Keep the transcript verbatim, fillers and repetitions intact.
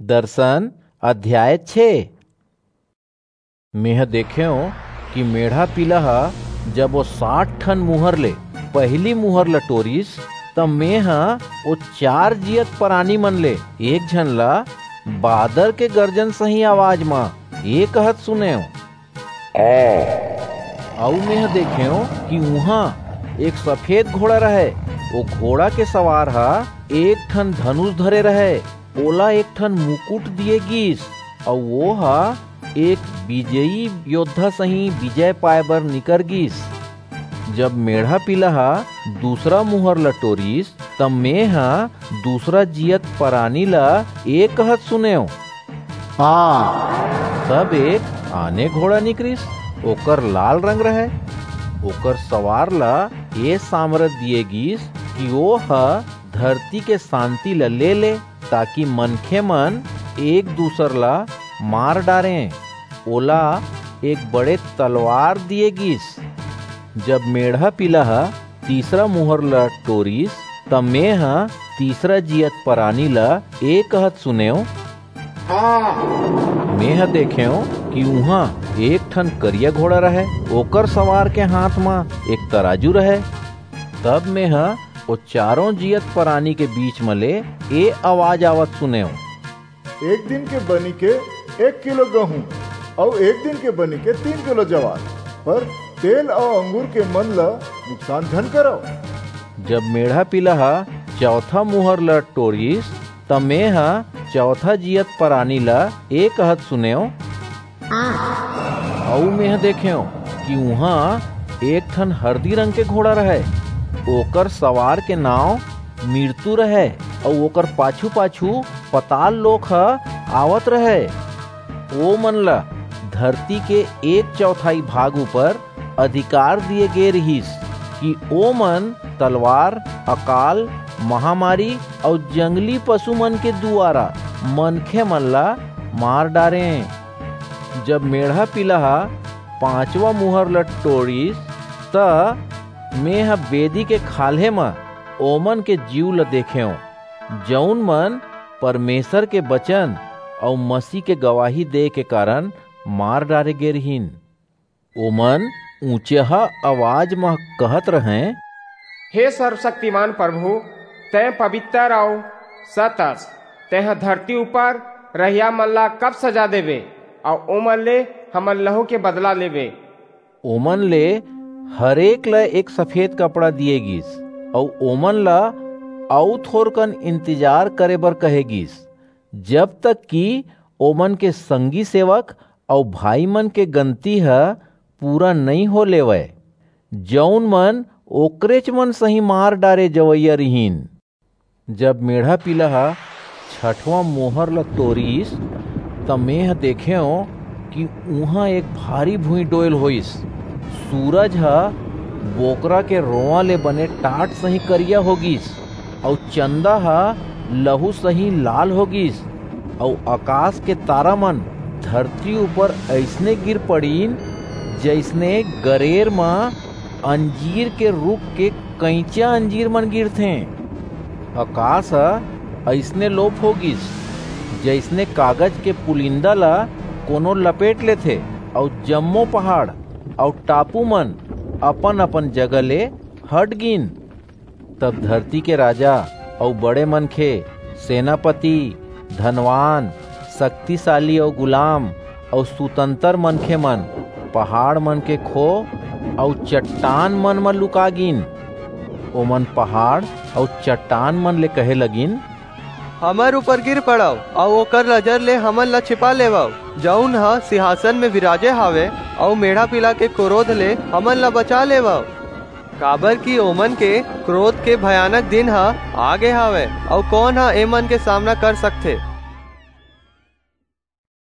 दर्शन अध्याय छः। मेह देख्यो कि मेढ़ा पिलहा जब वो साठ ठन मुहर ले पहली मुहर लटोरिस तब मेह वो चार जियत प्राणी मन ले एक झन ला बादर के गर्जन सही आवाज मां ये कहत सुने औ मेह देख्यो कि वहाँ एक सफेद घोड़ा रहे। वो घोड़ा के सवार हा एक ठन धनुष धरे रहे, ओला एक ठन मुकुट दिए गिस और वो हा एक विजयी योद्धा सही विजय पाए बर निकर गिस। जब मेढ़ा पिलहा दूसरा मुहर लटोरिस तब मेहा दूसरा जियत प्राणी ला एक कहत सुने तब एक आने घोड़ा निकरिस, ओकर लाल रंग रहे। ओकर सवार ला ये सामर्थ दिए गिस कि वो हा धरती के शांति ला ले ले ताकि मनखे मन एक दूसर ला मार डारे। ओला एक बड़े तलवार दिए गिस। जब मेढ़ा पिलहा तीसरा मुहर ला टोरिस तब मेहा तीसरा जियत प्राणी ला एक कहत सुने मेह देख्यो कि वहाँ एक ठन करिया घोड़ा रहे, ओकर सवार के हाथ में एक तराजू रहे। तब मेहा वो चारों जियत प्राणी के बीच में ले ए आवाज आवत सुने एक दिन के बनी के एक किलो गेहूं और एक दिन के बनी के तीन किलो जवार, पर तेल और अंगूर के मन ला नुकसान धन करो। जब मेढ़ा पिलहा चौथा मुहर ला टोरिस तब मेहा चौथा जियत प्राणी ला एक कहत सुने औ मेह देख्यो कि वहाँ एक ठन हरदी रंग के घोड़ा रहे, ओकर सवार के नाव मृत्यु रहे और ओकर पाछू पाछू पताल लोक ह आवत रहे। ओ मन ला धरती के एक चौथाई भाग ऊपर अधिकार दिए गे रहिस कि ओ मन तलवार, अकाल, महामारी और जंगली पशु मन के द्वारा मनखे मन ला मार डारे। जब मेढ़ा पिलहा पांचवा मुहर ला टोरिस त मेह बेदी के खाल्हे में ओमन के जीव ला देख्यो जौन मन परमेश्वर के वचन और मसीह के गवाही दे के कारण मार डारे गे रहीन। ओमन ऊंचेहा आवाज में कहत रहे, हे सर्वशक्तिमान प्रभु, तै पवित्र और सतस, तै धरती ऊपर रहिया मल्ला कब सजा देवे और ओमन ले हमन लहू के बदला लेवे। ओमन ले हरेक ला एक सफेद कपड़ा दिए गिस और ओमन ला आउ थोरकन इंतजार करे बर कहे गिस जब तक कि ओमन के संगी सेवक और भाई मन के गंती है पूरा नहीं हो लेवे जौन मन ओकरेच मन सही मार डारे जवैया रहीन। जब मेढ़ा पिलहा छठवां मोहर ला तोरिस तब मेह देख्यो कि वहाँ एक भारी भूई डोयल होइस। सूरज हा बोकरा के रोआ ले बने टाट सही करिया होगिस और चंदा हा लहू सही लाल होगिस और आकाश के तारा मन धरती ऊपर ऐसने गिर पड़ीन जैसने गरेर मां अंजीर के रूप के कैंचा अंजीर मन गिरथे। आकाश ऐसने लोप होगिस जैसने कागज के पुलिंदा ला कोनो लपेट लेथे और जम्मो पहाड़ और टापू मन अपन अपन जगह ले हट गिन। तब धरती के राजा और बड़े मनखे, सेनापति, धनवान, शक्तिशाली और गुलाम और स्वतंत्र मनखे मन पहाड़ मन के खो और चट्टान मन में लुका गिन। ओमन पहाड़ और चट्टान मन ले कहे लगिन, हमर ऊपर गिर पड़ाओ और ओकर नजर ले हमन ला छिपा लेवाओ जौन हा सिंहासन में विराजे हावे और मेढ़ा पिला के क्रोध ले हमन ला बचा लेवाओ। काबर की ओमन के क्रोध के भयानक दिन हा आगे हावे और कौन हा एमन के सामना कर सकथे।